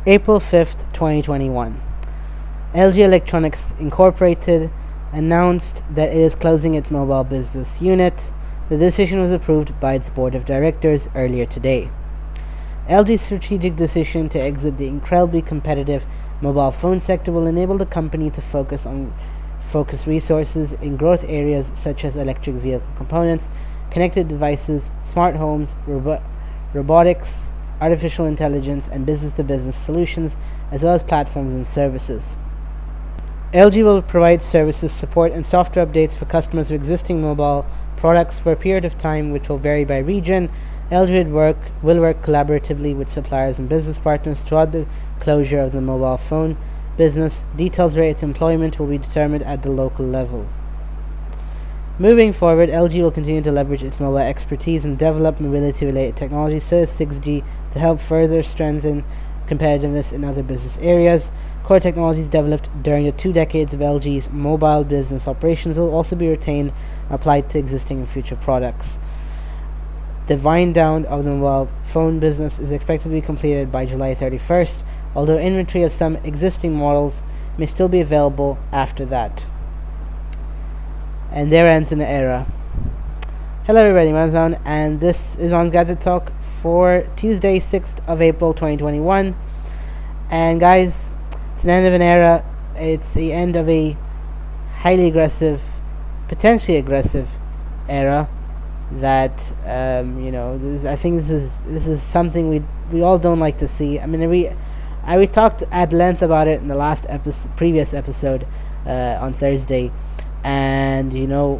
April 5th, 2021. LG Electronics Incorporated announced that it is closing its mobile business unit. The decision was approved by its board of directors earlier today. LG's strategic decision to exit the incredibly competitive mobile phone sector will enable the company to focus resources in growth areas such as electric vehicle components, connected devices, smart homes, robotics, artificial intelligence, and business-to-business solutions, as well as platforms and services. LG will provide services, support, and software updates for customers of existing mobile products for a period of time which will vary by region. LG will work collaboratively with suppliers and business partners throughout the closure of the mobile phone business. Details related to employment will be determined at the local level. Moving forward, LG will continue to leverage its mobile expertise and develop mobility-related technologies such as 6G to help further strengthen competitiveness in other business areas. Core technologies developed during the 2 decades of LG's mobile business operations will also be retained and applied to existing and future products. The wind down of the mobile phone business is expected to be completed by July 31st, although inventory of some existing models may still be available after that. And there ends an era. Hello everybody, Mazon, and this is Ron's Gadget Talk for Tuesday, 6th of April 2021. And guys, it's the end of an era. It's the end of a highly aggressive, potentially aggressive era that I think this is something we all don't like to see. I mean, we talked at length about it in the last previous episode on Thursday, and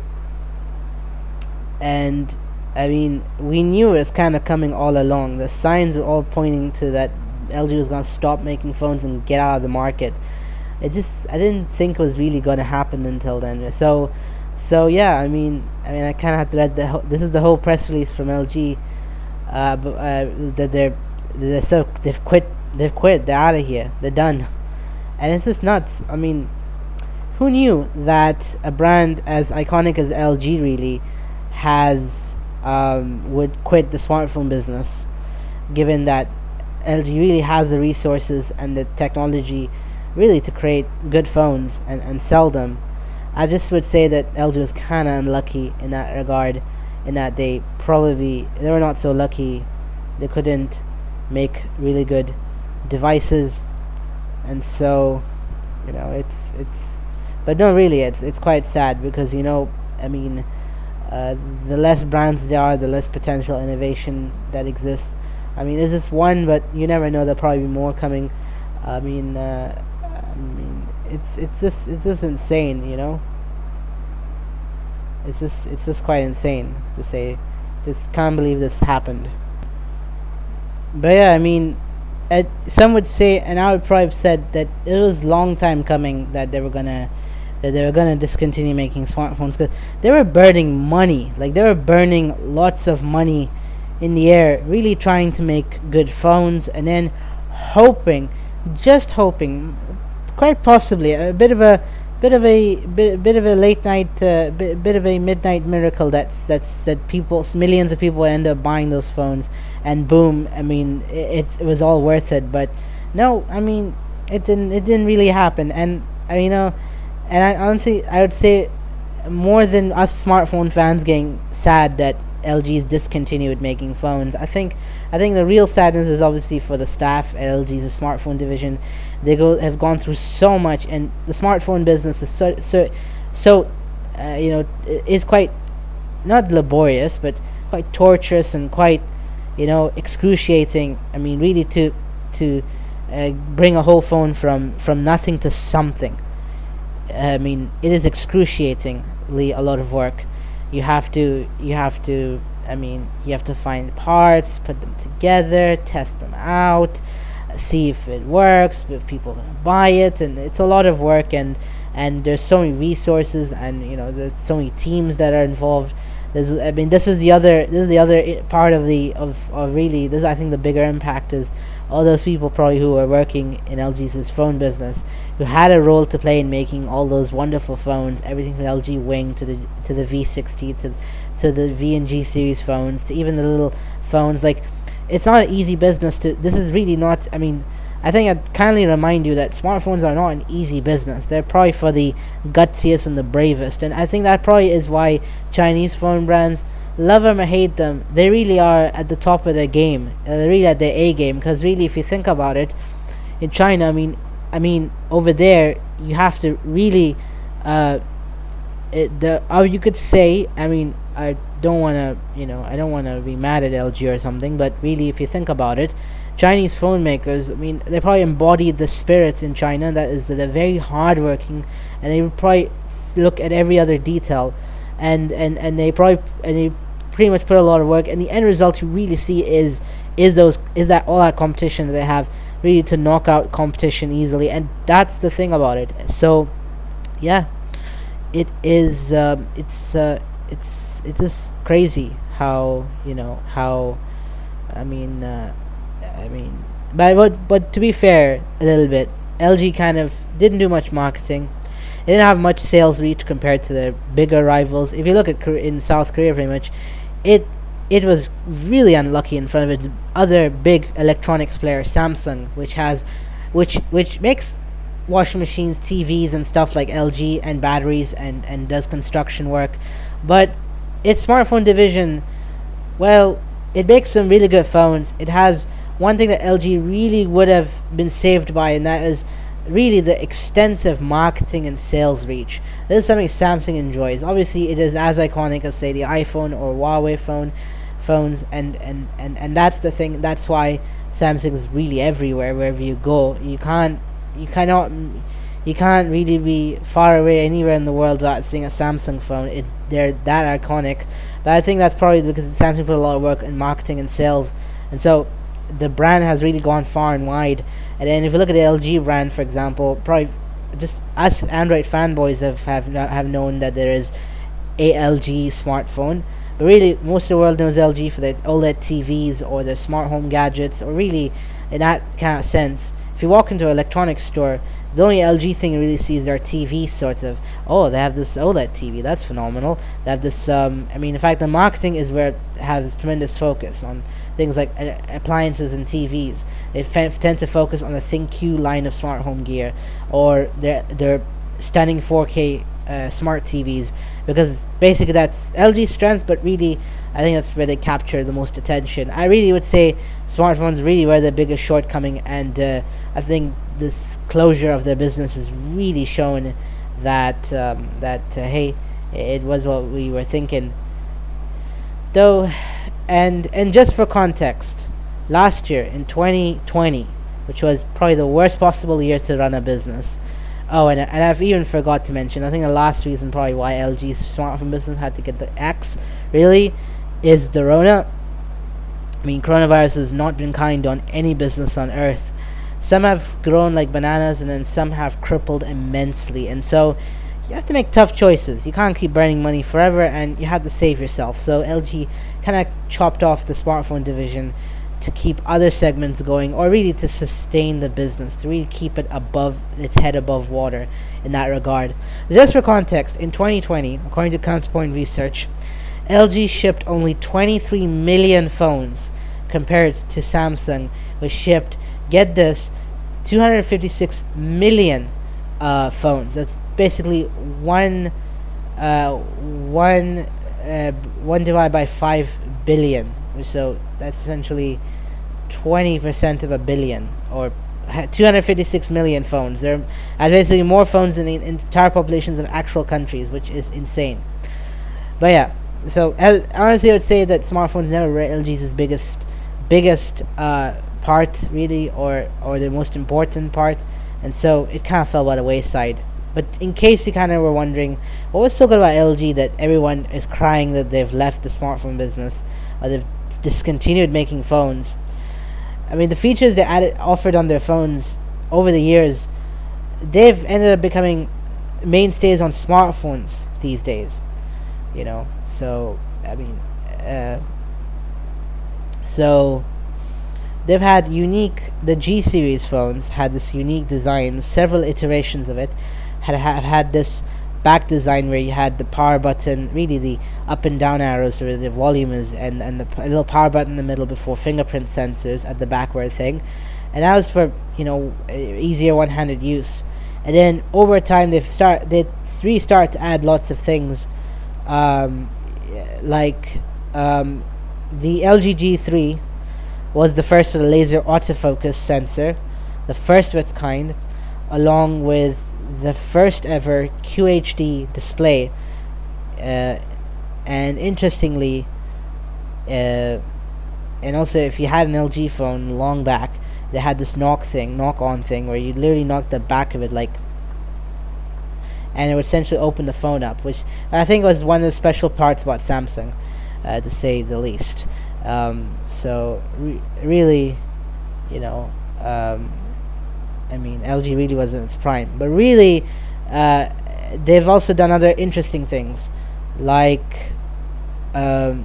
I mean, we knew it was kind of coming all along. The signs were all pointing to that LG was going to stop making phones and get out of the market. I didn't think it was really going to happen until then. So yeah, I mean, I kind of had to read this is the whole press release from LG, that they've quit, they're out of here, they're done, and it's just nuts. I mean, who knew that a brand as iconic as LG really would quit the smartphone business, given that LG really has the resources and the technology really to create good phones and sell them. I just would say that LG was kind of unlucky in that regard, in that they were not so lucky. They couldn't make really good devices, and so but no, really, it's quite sad because I mean, the less brands there are, the less potential innovation that exists. I mean, it's just one, but you never know. There'll probably be more coming. I mean, it's just insane, It's just quite insane to say. Just can't believe this happened. But yeah, I mean, some would say, and I would probably have said that it was long time coming that they were gonna discontinue making smartphones, because they were burning money. Like, they were burning lots of money in the air, really trying to make good phones, and then just hoping, quite possibly a bit of a late night, bit of a midnight miracle that millions of people end up buying those phones, and boom, I mean, it was all worth it. But no, I mean, it didn't really happen. And and I honestly, I would say, more than us smartphone fans getting sad that LG's discontinued making phones, I think the real sadness is obviously for the staff at LG's smartphone division. They have gone through so much, and the smartphone business is so is quite, not laborious, but quite torturous and quite excruciating. I mean, really to bring a whole phone from nothing to something. I mean, it is excruciatingly a lot of work. You have to find parts, put them together, test them out, see if it works, if people are going to buy it, and it's a lot of work, and there's so many resources, and there's so many teams that are involved. This is the other part of really this. I think the bigger impact is all those people probably who are working in LG's phone business, who had a role to play in making all those wonderful phones, everything from LG Wing to the V60 to the V and G series phones, to even the little phones. Like, it's not an easy business to. This is really not. I mean, I think I'd kindly remind you that smartphones are not an easy business. They're probably for the gutsiest and the bravest, and I think that probably is why Chinese phone brands, love them or hate them, they really are at the top of their game. They're really at their A game. Because really, if you think about it, in China, I mean, over there, you have to really, uh, you could say, I mean, I don't want to be mad at LG or something, but really, if you think about it, Chinese phone makers, I mean, they probably embody the spirit in China. That is, that they're very hardworking, and they probably look at every other detail, and they pretty much put a lot of work. And the end result you really see is that all that competition that they have, really to knock out competition easily, and that's the thing about it. So, yeah, it is it is crazy how, I mean, I mean, but to be fair, a little bit, LG kind of didn't do much marketing. It didn't have much sales reach compared to their bigger rivals. If you look at in South Korea, pretty much, it it was really unlucky in front of its other big electronics player, Samsung, which makes washing machines, TVs, and stuff like LG, and batteries, and does construction work. But its smartphone division, well, it makes some really good phones. It has one thing that LG really would have been saved by, and that is really the extensive marketing and sales reach. This is something Samsung enjoys. Obviously, it is as iconic as, say, the iPhone or Huawei phones, and that's the thing. That's why Samsung is really everywhere. Wherever you go, you cannot you can't really be far away anywhere in the world without seeing a Samsung phone. They're that iconic. But I think that's probably because Samsung put a lot of work in marketing and sales, and so the brand has really gone far and wide. And then if you look at the LG brand, for example, probably just us Android fanboys have known that there is a LG smartphone, but really most of the world knows LG for their OLED TVs or their smart home gadgets, or really in that kind of sense. If you walk into an electronics store, the only LG thing you really see is their TV, sort of. Oh, they have this OLED TV, that's phenomenal. They have this, in fact, the marketing is where it has tremendous focus on things like appliances and TVs. They tend to focus on the ThinQ line of smart home gear, or their stunning 4K smart TVs, because basically that's LG's strength. But really, I think that's where they capture the most attention. I really would say smartphones really were the biggest shortcoming, and I think this closure of their business has really shown that hey, it was what we were thinking. Though, and just for context, last year in 2020, which was probably the worst possible year to run a business. Oh, and I've even forgot to mention, I think the last reason probably why LG's smartphone business had to get the X, really, is the Rona. I mean, coronavirus has not been kind on any business on earth. Some have grown like bananas, and then some have crippled immensely. And so you have to make tough choices. You can't keep burning money forever, and you have to save yourself. So LG kind of chopped off the smartphone division to keep other segments going, or really to sustain the business, to really keep it above its head above water in that regard. Just for context, in 2020, according to Counterpoint Research, LG shipped only 23 million phones compared to Samsung, which shipped, get this, 256 million phones. That's basically one divided by 5 billion. So that's essentially 20% of a billion, or 256 million phones. There are basically more phones than the entire populations of actual countries, which is insane. But yeah, so honestly, I would say that smartphones never were LG's biggest part, really, or the most important part, and so it kind of fell by the wayside. But in case you kind of were wondering, what was so good about LG that everyone is crying that they've left the smartphone business, or they've discontinued making phones? I mean, the features they offered on their phones over the years, they've ended up becoming mainstays on smartphones these days. So I mean, so they've had the G series phones had this unique design, several iterations of it have had this back design where you had the power button, really the up and down arrows where the volume is, and the little power button in the middle before fingerprint sensors at the backward thing, and that was for easier one-handed use. And then over time they really start to add lots of things, like the LG G3 was the first with a laser autofocus sensor, the first of its kind, along with the first ever QHD display, and interestingly, and also if you had an LG phone long back, they had this knock on thing where you literally knock the back of it and it would essentially open the phone up, which I think was one of the special parts about Samsung, to say the least. So really, I mean, LG really was in its prime, but really, they've also done other interesting things, like, they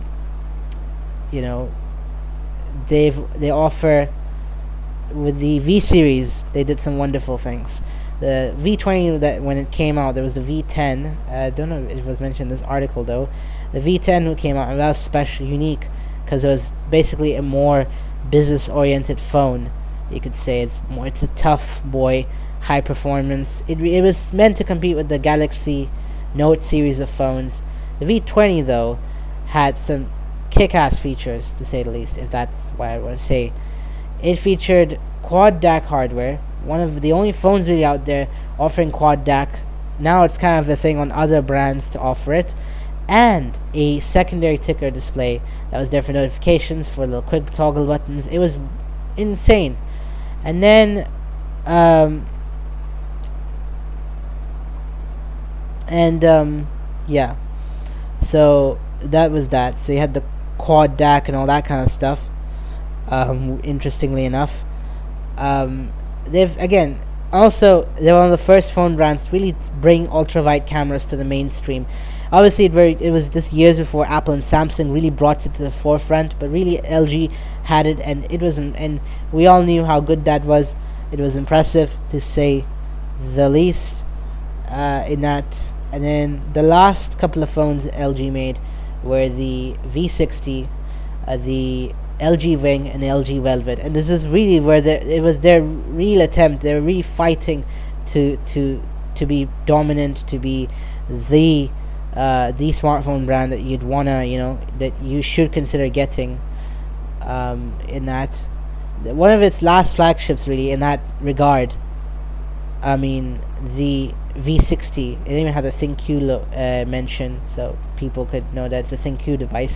offer, with the V series, they did some wonderful things. The V20, that when it came out, there was the V10. I don't know if it was mentioned in this article though. The V10 who came out, and that was special, unique, because it was basically a more business-oriented phone. You could say it's a tough boy, high performance. It was meant to compete with the Galaxy Note series of phones. The V20 though had some kick-ass features, to say the least, if that's what I want to say. It featured quad DAC hardware, one of the only phones really out there offering quad DAC. Now it's kind of a thing on other brands to offer it, and a secondary ticker display that was there for notifications, for little quick toggle buttons. It was insane. And then yeah, so that was that. So you had the quad DAC and all that kind of stuff. Interestingly enough, they've again also, they're one of the first phone brands to really bring ultraviolet cameras to the mainstream. Obviously it was this years before Apple and Samsung really brought it to the forefront, but really LG had it, and it was and we all knew how good that was. It was impressive, to say the least, in that. And then the last couple of phones LG made were the V60, the LG Wing, and the LG Velvet, and this is really where it was their real attempt. They were really fighting to be dominant, to be the smartphone brand that you'd wanna, that you should consider getting. In that, one of its last flagships, really, in that regard. I mean, the V60, it even had a ThinQ mention, so people could know that it's a ThinQ device.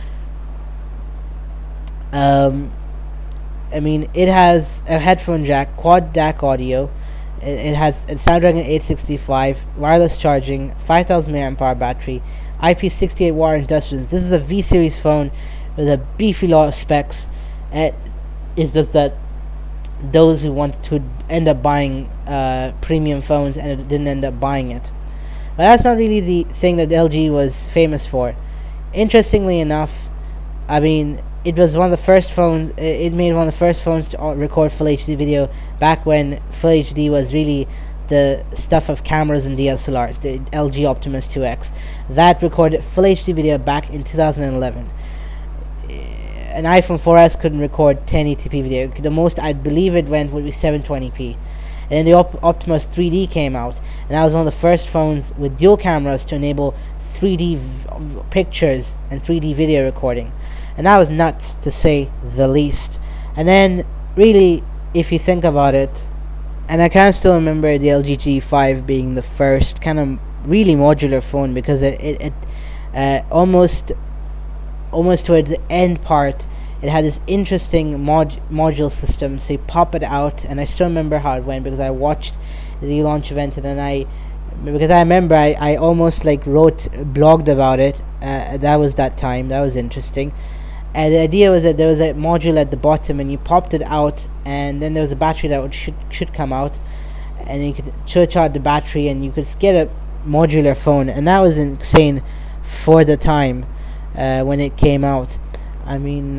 I mean, it has a headphone jack, quad DAC audio. It has a Snapdragon 865, wireless charging, 5000 mAh battery, IP68 water industrials. This is a V series phone with a beefy lot of specs. It's just that those who wanted to end up buying premium phones and it didn't end up buying it. But that's not really the thing that LG was famous for. Interestingly enough, I mean, it was one of the first phones. It made one of the first phones to record full HD video back when full HD was really the stuff of cameras and DSLRs. The LG Optimus 2X that recorded full HD video back in 2011. An iPhone 4S couldn't record 1080p video. The most I believe it went would be 720p. And then the Optimus 3D came out, and that was one of the first phones with dual cameras to enable 3D pictures and 3D video recording. And that was nuts, to say the least. And then, really, if you think about it, and I can still remember the LG G5 being the first kind of really modular phone, because it almost towards the end part, it had this interesting module system. So you pop it out, and I still remember how it went because I watched the launch event, and then because I remember I almost blogged about it. That was that time. That was interesting. And the idea was that there was a module at the bottom, and you popped it out, and then there was a battery that should come out, and you could charge the battery, and you could get a modular phone, and that was insane for the time when it came out. I mean,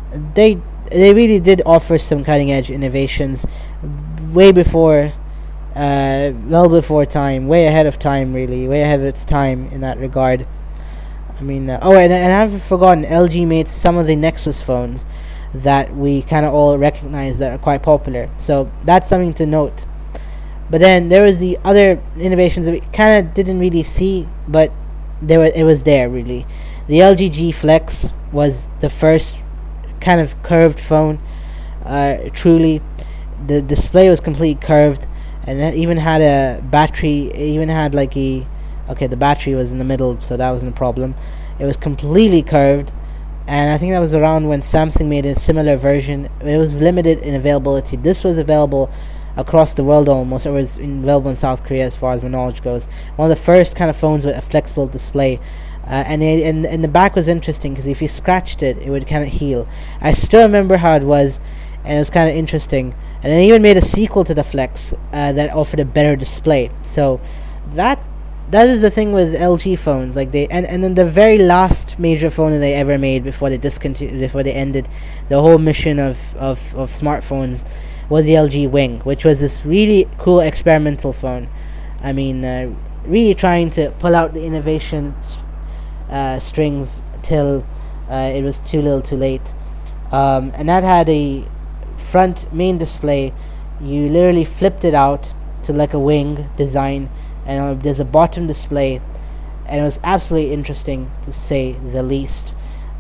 they really did offer some cutting edge innovations way before well before time, way ahead of time, really, way ahead of its time in that regard. I mean, and I haven't forgotten, LG made some of the Nexus phones that we kind of all recognize that are quite popular. So that's something to note. But then there was the other innovations that we kind of didn't really see, but it was there really. The LG G Flex was the first kind of curved phone. Truly, the display was completely curved, and it even had a battery. It even had like the battery was in the middle, so that wasn't a problem. It was completely curved, and I think that was around when Samsung made a similar version. It was limited in availability. This was available across the world almost. It was available in South Korea as far as my knowledge goes. One of the first kind of phones with a flexible display. And the back was interesting because if you scratched it, it would kind of heal. I still remember how it was, and it was kind of interesting. And they even made a sequel to the Flex that offered a better display. So that is the thing with LG phones. Like and then the very last major phone that they ever made before they ended the whole mission of smartphones was the LG Wing, which was this really cool experimental phone. I mean, really trying to pull out the innovation strings till it was too little too late. And that had a front main display. You literally flipped it out to like a wing design, and there's a bottom display, and it was absolutely interesting to say the least.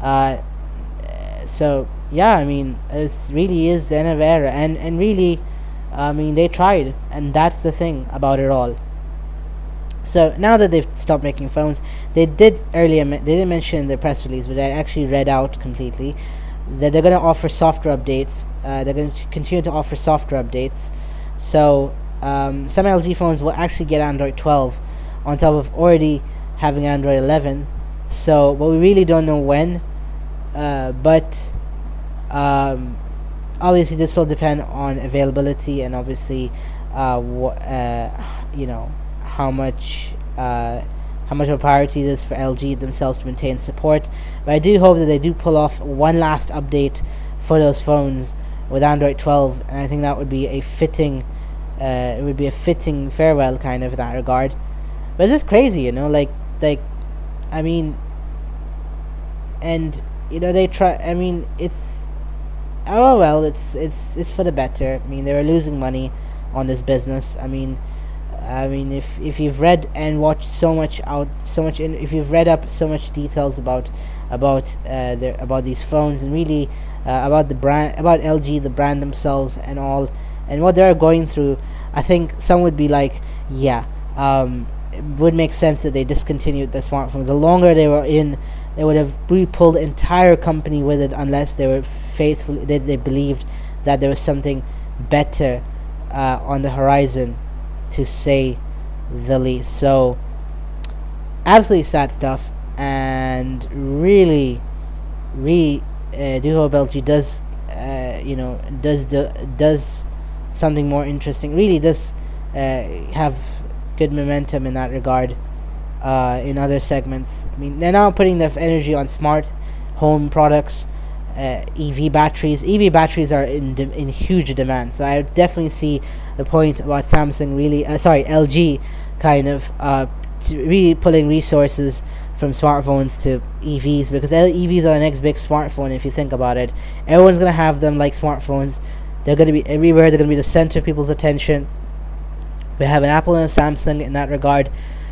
So yeah, I mean, it really is the end of era, and really, I mean, they tried, and that's the thing about it all. So now that they've stopped making phones, they did mention in their press release, which I actually read out completely, that they're going to offer software updates. They're going to continue to offer software updates. So some LG phones will actually get Android 12 on top of already having Android 11. But we really don't know when. But obviously this will depend on availability, and obviously how much of a priority it is for LG themselves to maintain support. But I do hope that they do pull off one last update for those phones with Android 12, and I think that would be a fitting farewell kind of in that regard. But it's just crazy, like I mean, and they try. I mean, it's it's for the better. I mean, they were losing money on this business. I mean, if you've read and watched if you've read up so much details about these phones, and really about the brand, about LG, the brand themselves, and all, and what they're going through, I think some would be like, yeah, it would make sense that they discontinued the smartphones. The longer they were in, they would have pulled the entire company with it, unless they were faithful. They believed that there was something better on the horizon, to say the least. So absolutely sad stuff, and really do hope LG does something more interesting, really does have good momentum in that regard in other segments. I mean, they're now putting their energy on smart home products, EV batteries. EV batteries are in huge demand, so I definitely see the point about Samsung LG kind of really pulling resources from smartphones to EVs, because EVs are the next big smartphone. If you think about it, everyone's gonna have them like smartphones. They're gonna be everywhere. They're gonna be the center of people's attention. We have an Apple and a Samsung in that regard,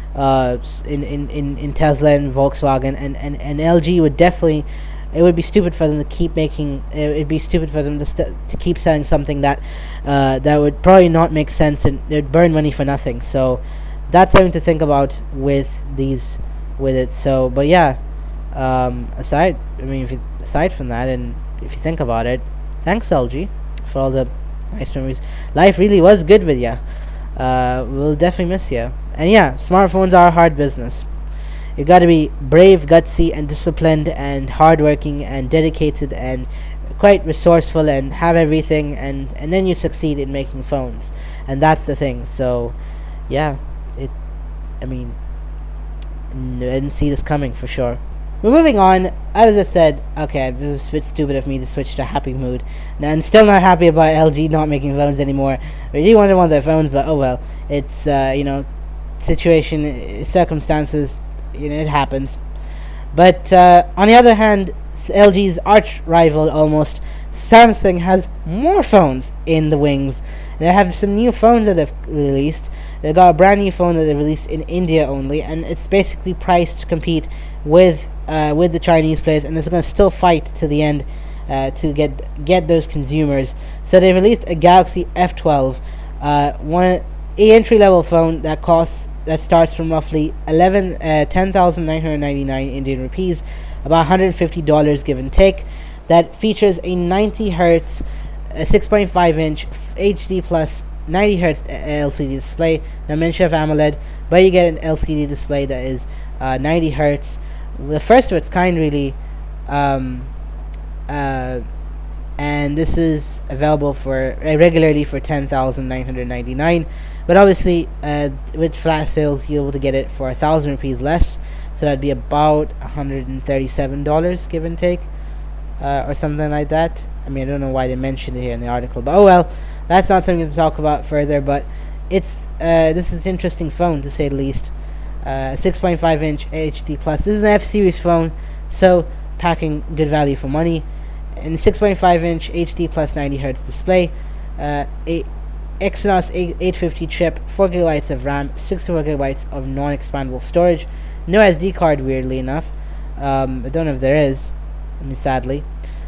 in Tesla and Volkswagen, and LG would definitely. It would be stupid for them to keep making. It'd be stupid for them to keep selling something that would probably not make sense, and they'd burn money for nothing. So that's something to think about with it. So, but yeah, aside from that, and if you think about it, thanks LG for all the nice memories. Life really was good with you. We'll definitely miss you. And yeah, smartphones are a hard business. You got to be brave, gutsy, and disciplined, and hardworking, and dedicated, and quite resourceful, and have everything, and then you succeed in making phones, and that's the thing. So, yeah, I didn't see this coming for sure. We're moving on. As I said, okay, it was a bit stupid of me to switch to happy mood. Now, I'm still not happy about LG not making phones anymore. I really wanted one of their phones, but oh well. It's, situation, circumstances, it happens. But on the other hand, LG's arch rival almost, Samsung, has more phones in the wings. They have some new phones that they've released. They've got a brand new phone that they released in India only, and it's basically priced to compete with the Chinese players, and it's going to still fight to the end to get those consumers. So they released a Galaxy F12, a entry level phone that starts from roughly 10,999 Indian rupees, about $150 give and take. That features a 90 hertz, 6.5 inch HD plus 90 hertz LCD display. Now, mention of AMOLED, but you get an LCD display that is 90 hertz, the first of its kind, really. And this is available for regularly for 10,999, but obviously with flash sales you're able to get it for 1,000 rupees less, so that'd be about $137 give and take, or something like that. I mean, I don't know why they mentioned it here in the article, but oh well, that's not something to talk about further. But it's this is an interesting phone, to say the least. 6.5 inch HD plus. This is an F series phone, so packing good value for money. And 6.5 inch HD plus 90 hertz display, a Exynos 850 chip, 4 gigabytes of RAM, 64 gigabytes of non-expandable storage, no SD card, weirdly enough. I don't know if there is. I mean, sadly.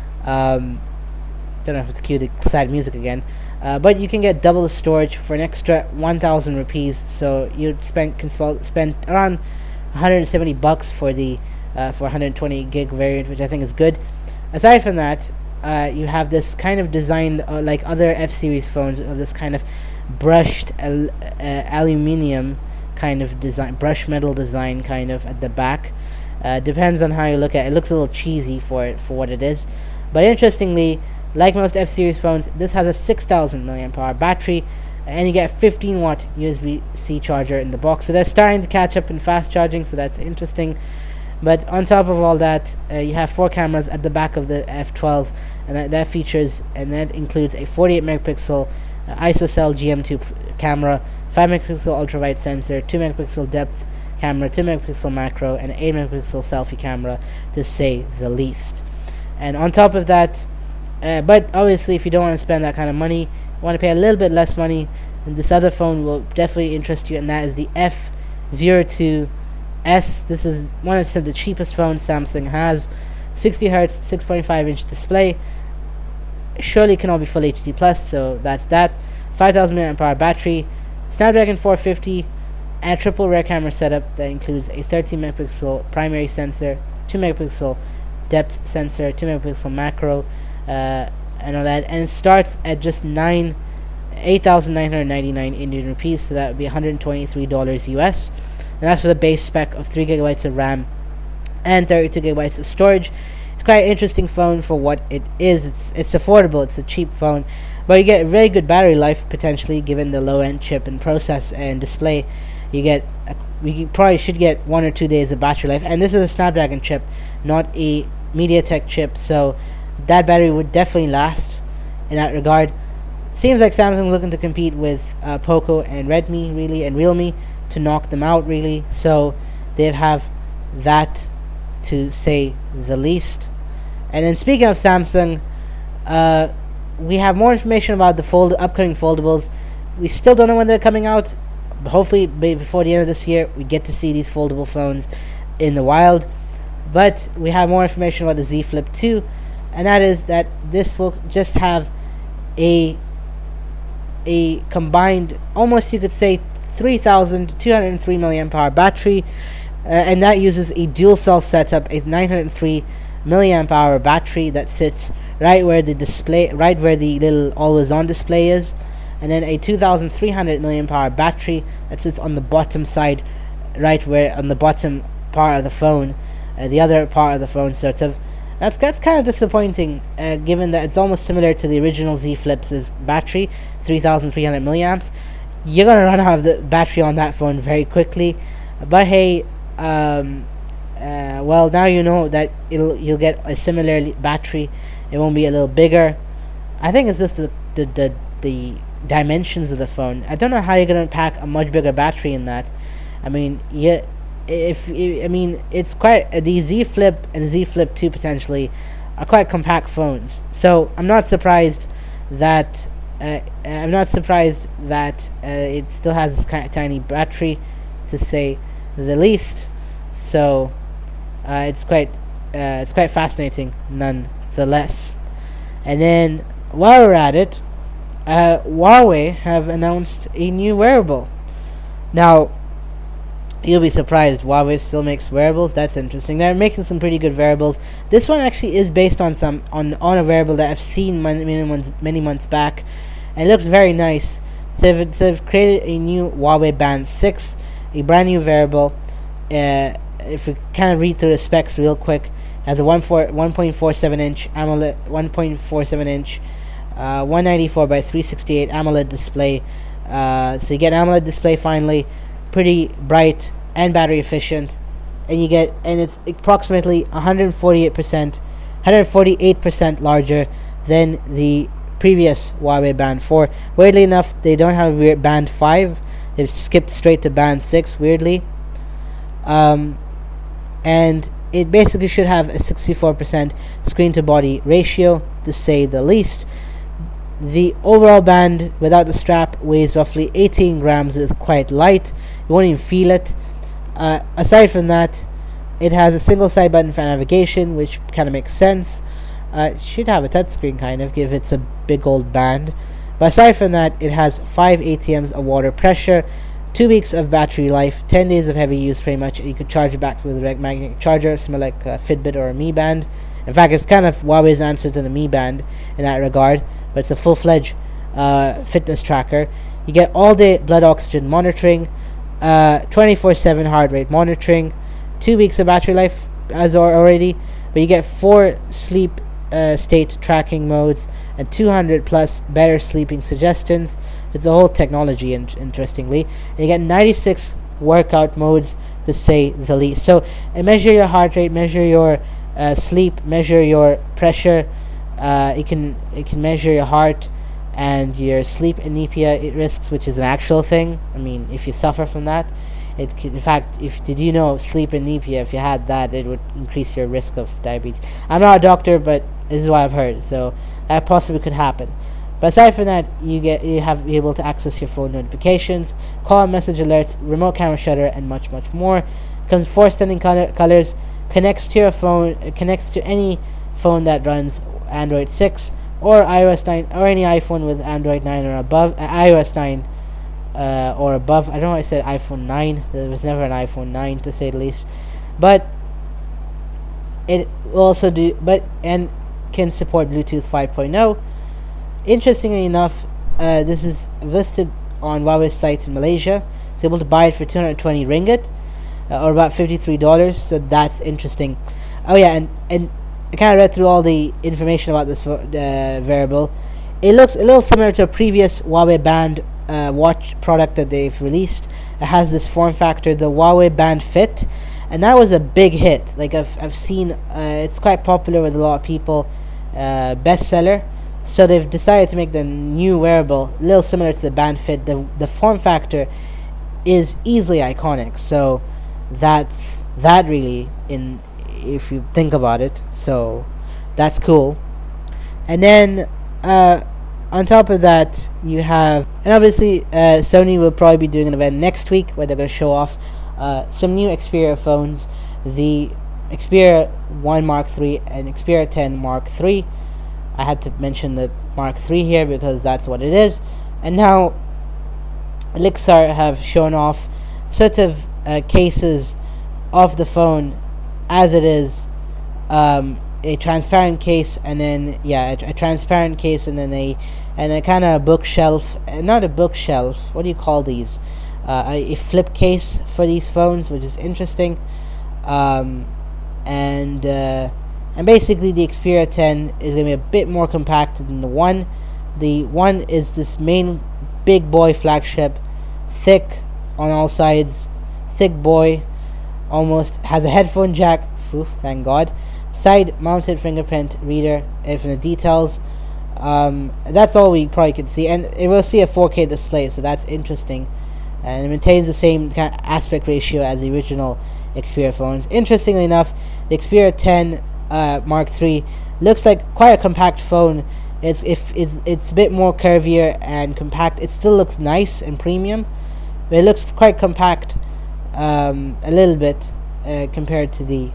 Don't have to cue the sad music again. But you can get double the storage for an extra 1,000 rupees. So you'd spend around 170 bucks for the for 120 gig variant, which I think is good. Aside from that, you have this kind of design like other F series phones, of this kind of brushed aluminium kind of design, brush metal design kind of at the back. Depends on how you look at it. It looks a little cheesy for what it is. But interestingly, like most F series phones, this has a 6,000 mAh battery, and you get a 15 watt USB-C charger in the box. So they're starting to catch up in fast charging, so that's interesting. But on top of all that, you have 4 cameras at the back of the F12, and that features, and that includes a 48 megapixel ISOCELL GM2 camera, 5 megapixel ultra-wide sensor, 2 megapixel depth camera, 2 megapixel macro, and 8 megapixel selfie camera, to say the least. And on top of that, but obviously if you don't want to spend that kind of money, you want to pay a little bit less money, then this other phone will definitely interest you, and that is the F02S. This is one of the cheapest phones Samsung has. 60 Hz, 6.5 inch display. Surely cannot be full HD plus, so that's that. 5,000 mAh battery, Snapdragon 450, and a triple rear camera setup that includes a 13 megapixel primary sensor, 2 megapixel depth sensor, 2 megapixel macro, and all that. And it starts at just 8,999 Indian rupees, so that would be $123 US. And that's for the base spec of 3 gigabytes of RAM and 32 gigabytes of storage. It's quite an interesting phone for what it is. It's affordable. It's a cheap phone, but you get a very good battery life potentially, given the low-end chip and process and display. You probably should get 1 or 2 days of battery life, and this is a Snapdragon chip, not a MediaTek chip, so that battery would definitely last in that regard. Seems like Samsung's looking to compete with Poco and Redmi, really, and Realme, to knock them out, really. So they have that, to say the least. And then speaking of Samsung, we have more information about the upcoming foldables. We still don't know when they're coming out. But hopefully before the end of this year we get to see these foldable phones in the wild. But we have more information about the Z Flip 2, and that is that this will just have a combined, almost you could say, 3,203 mAh battery, and that uses a dual cell setup, a 903 mAh battery that sits right where the little always on display is, and then a 2,300 mAh battery that sits on the bottom side, right where on the bottom part of the phone, the other part of the phone sort of. That's kind of disappointing, given that it's almost similar to the original Z Flip's battery, 3,300 milliamps. You're gonna run out of the battery on that phone very quickly. But hey, well, now you know that you'll get a similar battery. It won't be a little bigger. I think it's just the dimensions of the phone. I don't know how you're gonna pack a much bigger battery in that. I mean, yeah, it's quite the Z Flip and Z Flip 2 potentially are quite compact phones. So I'm not surprised that it still has this kind of tiny battery, to say the least. So it's quite fascinating nonetheless. And then while we're at it, Huawei have announced a new wearable. Now, you'll be surprised, Huawei still makes wearables. That's interesting. They're making some pretty good wearables. This one actually is based on a wearable that I've seen many months back, and it looks very nice. So they've created a new Huawei Band 6, a brand new wearable. If we kind of read through the specs real quick, has a 1.47 inch AMOLED, 194 by 368 AMOLED display. So you get an AMOLED display finally, pretty bright and battery efficient, and it's approximately 148% larger than the previous Huawei Band 4. Weirdly enough, they don't have Band 5. They've skipped straight to Band 6, weirdly. And it basically should have a 64% screen-to-body ratio, to say the least. The overall band without the strap weighs roughly 18 grams. It's quite light. You won't even feel it. Aside from that, it has a single side button for navigation, which kind of makes sense. It should have a touchscreen, kind of, if it's a big old band. But aside from that, it has 5 ATMs of water pressure, 2 weeks of battery life, 10 days of heavy use, pretty much. You could charge it back with a magnetic charger, similar like a Fitbit or a Mi Band. In fact, it's kind of Huawei's answer to the Mi Band in that regard, but it's a full-fledged fitness tracker. You get all-day blood oxygen monitoring, 24/7 heart rate monitoring, 2 weeks of battery life as already, but you get 4 sleep state tracking modes and 200 plus better sleeping suggestions. It's a whole technology, interestingly. And you get 96 workout modes, to say the least. So measure your heart rate, measure your sleep, measure your pressure. It can measure your heart and your sleep anemia risks, which is an actual thing. I mean, if you suffer from that, it can, in fact, did you know sleep anemia, if you had that, it would increase your risk of diabetes. I'm not a doctor, but this is what I've heard, so that possibly could happen. But aside from that, you're able to access your phone notifications, call and message alerts, remote camera shutter, and much more. Comes 4 stunning colors, connects to your phone, connects to any phone that runs Android 6 or iOS 9, or any iPhone with Android 9 or above, iOS 9 or above. I don't know why I said iPhone 9. There was never an iPhone 9, to say the least. But it will also and can support Bluetooth 5.0. Interestingly enough, this is listed on Huawei's site in Malaysia. It's able to buy it for 220 ringgit, or about $53. So that's interesting. Oh yeah, and I kind of read through all the information about this wearable. It looks a little similar to a previous Huawei Band watch product that they've released. It has this form factor, the Huawei Band Fit, and that was a big hit. Like I've seen, it's quite popular with a lot of people, bestseller. So they've decided to make the new wearable a little similar to the Band Fit. The form factor is easily iconic. So that's that really, if you think about it. So that's cool. And then on top of that, you have, and obviously Sony will probably be doing an event next week where they're going to show off some new Xperia phones, the Xperia 1 Mark III and Xperia 10 Mark III. I had to mention the Mark III here because that's what it is. And now Elixir have shown off sort of cases of the phone as it is, a transparent case, and then a transparent case, and then a kind of bookshelf, not a bookshelf, what do you call these, a flip case for these phones, which is interesting. And basically the Xperia 10 is going to be a bit more compacted than the 1. The 1 is this main big boy flagship, thick on all sides, thick boy almost has a headphone jack. Phew, thank God. Side mounted fingerprint reader. From the details, that's all we probably could see, and it will see a 4K display, so that's interesting. And it maintains the same kind of aspect ratio as the original Xperia phones. Interestingly enough, the Xperia 10 Mark III looks like quite a compact phone. It's a bit more curvier and compact. It still looks nice and premium, but it looks quite compact, a little bit compared to the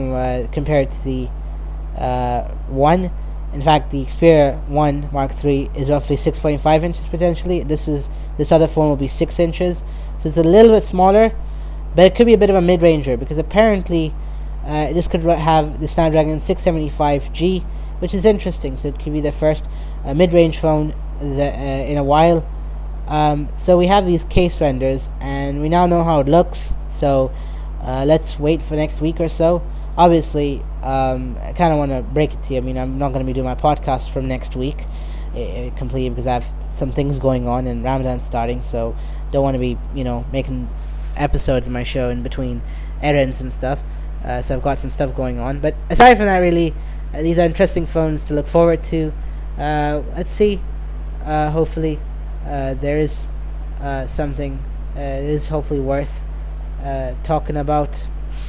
one. In fact, the Xperia 1 Mark III is roughly 6.5 inches potentially. This other phone will be 6 inches, so it's a little bit smaller, but it could be a bit of a mid-ranger, because apparently this could have the Snapdragon 675G, which is interesting. So it could be the first mid-range phone in a while. So we have these case renders, and we now know how it looks. So let's wait for next week or so. Obviously, I kind of want to break it to you. I mean, I'm not going to be doing my podcast from next week completely, because I have some things going on and Ramadan starting, so don't want to be, making episodes of my show in between errands and stuff. So I've got some stuff going on. But aside from that, really, these are interesting phones to look forward to. Let's see. Hopefully, there is something is hopefully worth talking about.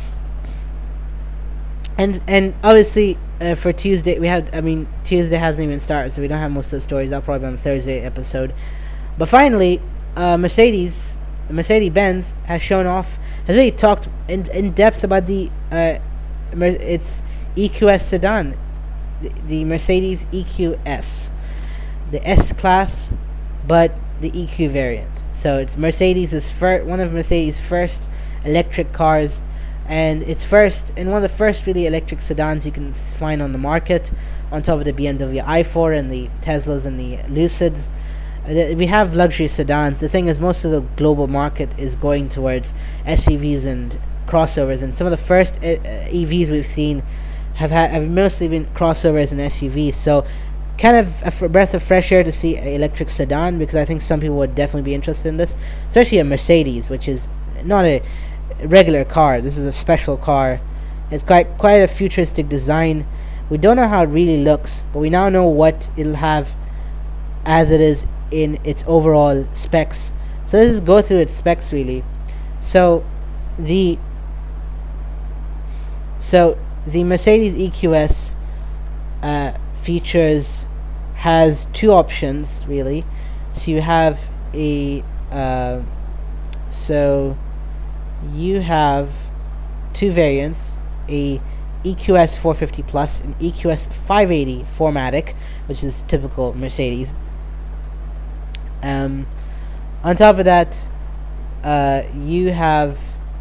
And obviously for Tuesday Tuesday hasn't even started, so we don't have most of the stories. That'll probably be on the Thursday episode. But finally, Mercedes-Benz has really talked in depth about its EQS sedan, the Mercedes EQS, the S-Class, but the EQ variant. So it's one of Mercedes' first electric cars, and it's one of the first really electric sedans you can find on the market, on top of the BMW i4 and the Teslas and the Lucids. We have luxury sedans. The thing is, most of the global market is going towards SUVs and crossovers, and some of the first EVs we've seen have mostly been crossovers and SUVs. So kind of a breath of fresh air to see an electric sedan, because I think some people would definitely be interested in this, especially a Mercedes, which is not a regular car. This is a special car. It's quite a futuristic design. We don't know how it really looks, but we now know what it'll have as it is in its overall specs. So let's just go through its specs really. So the Mercedes EQS has two options really. So you have you have two variants, a EQS 450 Plus and EQS 580 4MATIC, which is typical Mercedes. On top of that, you have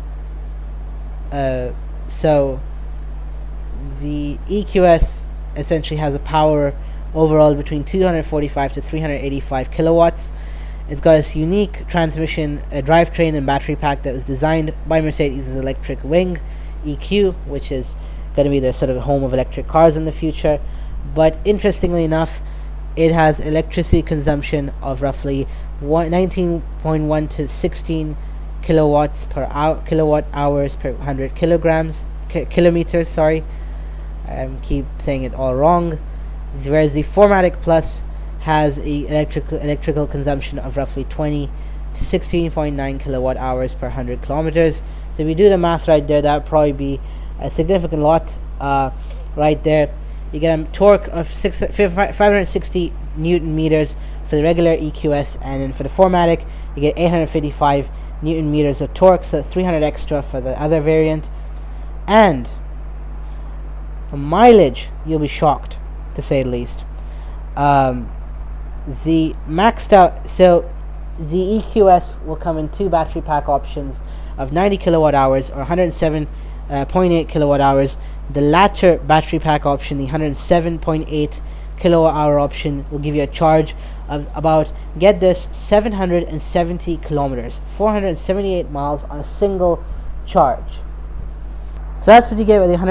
so the EQS essentially has a power overall between 245 to 385 kilowatts. It's got this unique transmission, drivetrain, and battery pack that was designed by Mercedes' Electric Wing, EQ, which is going to be the sort of home of electric cars in the future. But interestingly enough, it has electricity consumption of roughly 19.1 to 16 kilowatt hours per 100 kilometers. Sorry, I keep saying it all wrong. Whereas the 4MATIC Plus has a electrical consumption of roughly 20 to 16.9 kilowatt hours per 100 kilometers. So if you do the math right there, that would probably be a significant lot right there. You get a torque of 560 Newton meters for the regular EQS, and then for the 4MATIC you get 855 Newton meters of torque, so 300 extra for the other variant. And for mileage, you'll be shocked, to say the least. The maxed out, so the EQS will come in two battery pack options of 90 kilowatt hours or 107.8 kilowatt hours. The latter battery pack option, the 107.8 kilowatt hour option, will give you a charge of about, get this, 770 kilometers, 478 miles on a single charge. So that's what you get with the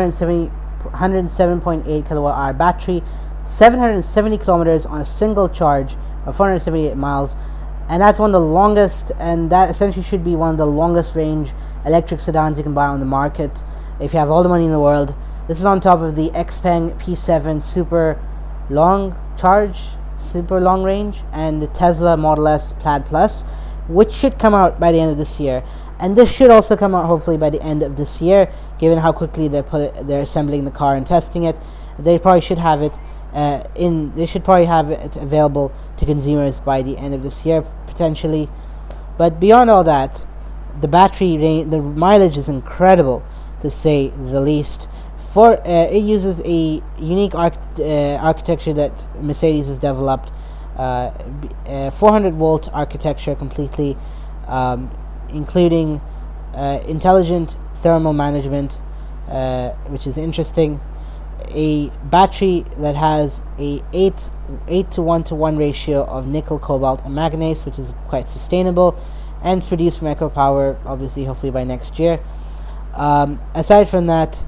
107.8 kilowatt hour battery, 770 kilometers on a single charge of 478 miles. and that's one of the longest, and that essentially should be one of the longest range electric sedans you can buy on the market if you have all the money in the world. This is on top of the Xpeng P7 super long range, and the Tesla Model S Plaid Plus, which should come out by the end of this year. And this should also come out hopefully by the end of this year, given how quickly they're assembling the car and testing it. They probably should have it they should probably have it available to consumers by the end of this year potentially. But beyond all that, the battery range, the mileage is incredible to say the least. It uses a unique architecture that Mercedes has developed, 400 volt architecture completely, including intelligent thermal management, which is interesting. A battery that has a 8 to 1 to 1 ratio of nickel, cobalt, and manganese, which is quite sustainable, and produced from EcoPower, obviously, hopefully by next year. Aside from that,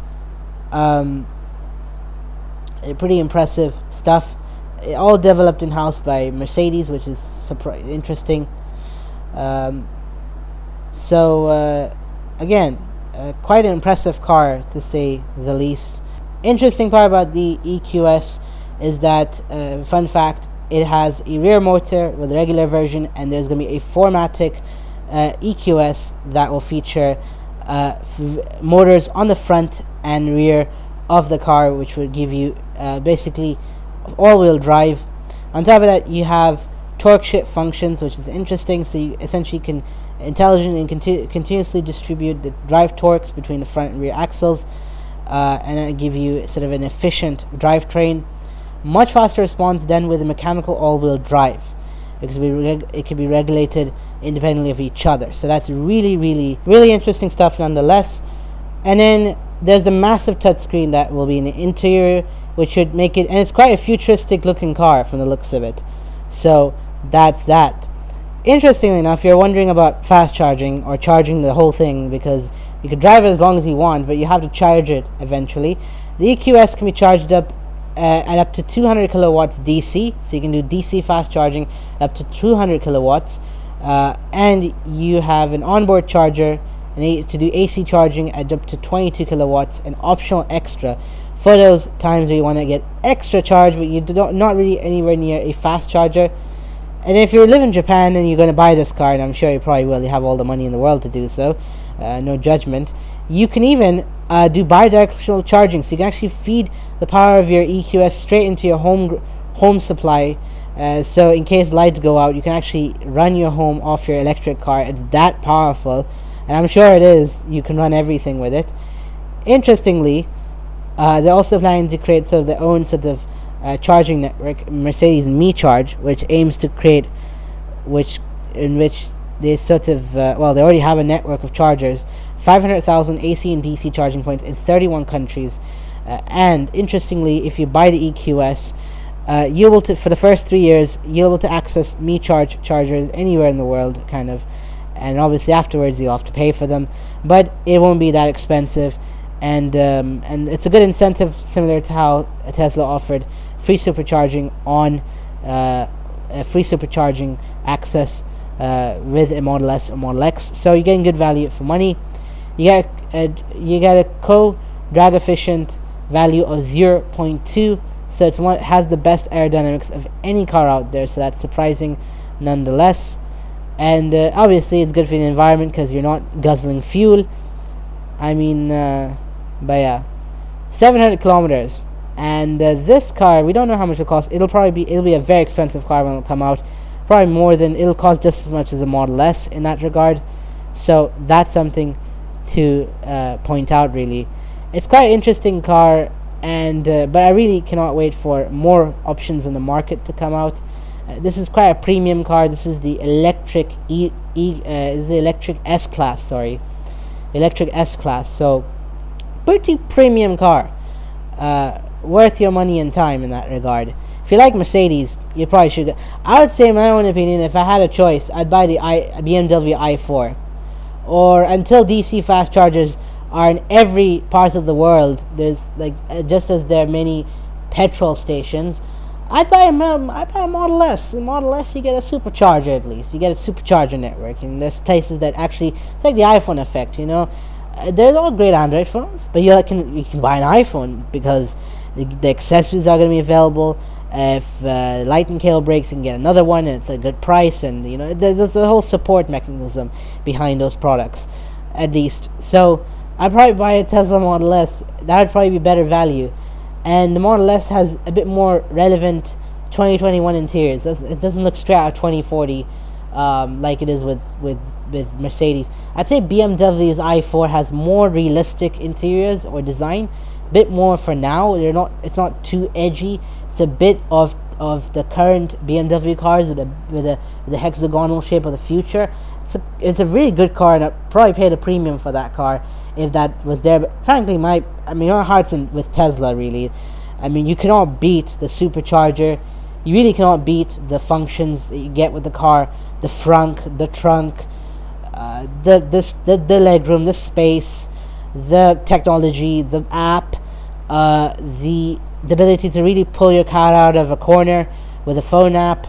pretty impressive stuff. All developed in-house by Mercedes, which is interesting. Again, quite an impressive car to say the least. Interesting part about the EQS is that, fun fact, it has a rear motor with a regular version, and there's going to be a 4MATIC EQS that will feature motors on the front and rear of the car, which would give you basically all-wheel drive. On top of that, you have torque shift functions, which is interesting, so you essentially can intelligently and continuously distribute the drive torques between the front and rear axles, and it'll give you sort of an efficient drivetrain. Much faster response than with a mechanical all-wheel drive, because it can be regulated independently of each other. So that's really, really, really interesting stuff nonetheless. And then there's the massive touchscreen that will be in the interior, which should make it, and it's quite a futuristic looking car from the looks of it. So that's that. Interestingly enough, you're wondering about fast charging or charging the whole thing, because you could drive it as long as you want, but you have to charge it eventually. The EQS can be charged up at up to 200 kilowatts DC, so you can do DC fast charging up to 200 kilowatts, and you have an onboard charger to do AC charging at up to 22 kilowatts, an optional extra for those times where you want to get extra charge, but you not really anywhere near a fast charger. And if you live in Japan and you're going to buy this car, and I'm sure you probably will, you have all the money in the world to do so, no judgment, you can even do bidirectional charging, so you can actually feed the power of your EQS straight into your home supply, so in case lights go out, you can actually run your home off your electric car. It's that powerful, and I'm sure it is. You can run everything with it. Interestingly, they're also planning to create sort of their own sort of charging network, Mercedes MeCharge, which aims to create, in which they sort of they already have a network of chargers, 500,000 AC and DC charging points in 31 countries. And interestingly, if you buy the EQS, you're able to, for the first 3 years, you're able to access MeCharge chargers anywhere in the world, kind of, and obviously afterwards you'll have to pay for them, but it won't be that expensive. And it's a good incentive, similar to how Tesla offered free supercharging free supercharging access with a Model S or Model X. So you're getting good value for money. You get a co-drag efficient value of 0.2, so it has the best aerodynamics of any car out there. So that's surprising, nonetheless. And obviously, it's good for the environment because you're not guzzling fuel. I mean, but yeah, 700 kilometers. And this car, we don't know how much it'll cost. It'll be a very expensive car when it'll come out. It'll cost just as much as a Model S in that regard. So that's something to point out, really. It's quite an interesting car, and but I really cannot wait for more options in the market to come out. This is quite a premium car. This is the electric electric S-Class, electric S-Class. So pretty premium car, worth your money and time in that regard. If you like Mercedes, you probably should go. I would say, in my own opinion, if I had a choice, I'd buy the BMW i4. Or until DC fast chargers are in every part of the world, there's just as there are many petrol stations, I'd buy a Model S. A Model S, you get a supercharger at least. You get a supercharger network, and there's places that actually it's like the iPhone effect. There's all great Android phones, but you can buy an iPhone because the accessories are going to be available. If lightning cable breaks, you can get another one, and it's a good price. And there's a whole support mechanism behind those products, at least. So I'd probably buy a Tesla Model S. That would probably be better value. And the Model S has a bit more relevant 2021 interiors. It doesn't look straight out of 2040 like it is with Mercedes. I'd say BMW's i4 has more realistic interiors or design, a bit more for now. It's not too edgy. It's a bit of the current BMW cars with the hexagonal shape of the future. It's a really good car, and I'd probably pay the premium for that car if that was there. But frankly, our heart's with Tesla, really. You cannot beat the supercharger. You really cannot beat the functions that you get with the car. The trunk, the legroom, the space, the technology, the app, the ability to really pull your car out of a corner with a phone app.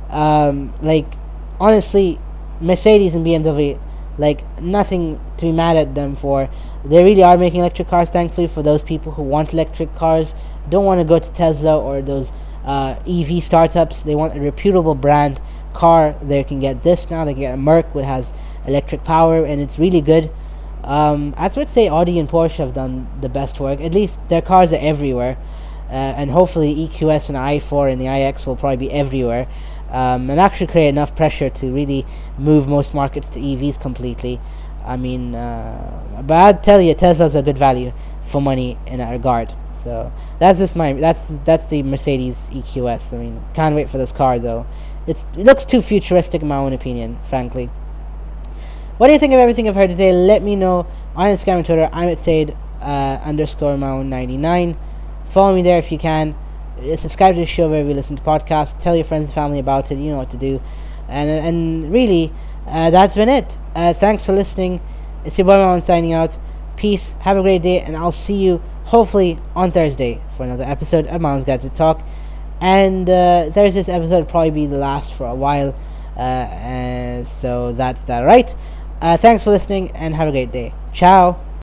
Honestly, Mercedes and BMW, nothing to be mad at them for. They really are making electric cars, thankfully, for those people who want electric cars, don't want to go to Tesla or those EV startups. They want a reputable brand car. They can get this now. They can get a Merc, which has electric power, and it's really good. I would say Audi and Porsche have done the best work. At least their cars are everywhere, and hopefully EQS and i4 and the iX will probably be everywhere, and actually create enough pressure to really move most markets to EVs completely. But I'd tell you, Tesla's a good value for money in that regard. So that's the Mercedes EQS. Can't wait for this car though. It looks too futuristic in my own opinion, frankly. What do you think of everything I've heard today? Let me know on Instagram and Twitter. I'm at Said _Maun99. Follow me there if you can. Subscribe to the show wherever you listen to podcasts. Tell your friends and family about it. You know what to do. And really, that's been it. Thanks for listening. It's your boy Maun signing out. Peace. Have a great day, and I'll see you hopefully on Thursday for another episode of Maun's Gadget Talk. And Thursday's episode will probably be the last for a while. So that's that, right? Thanks for listening, and have a great day. Ciao.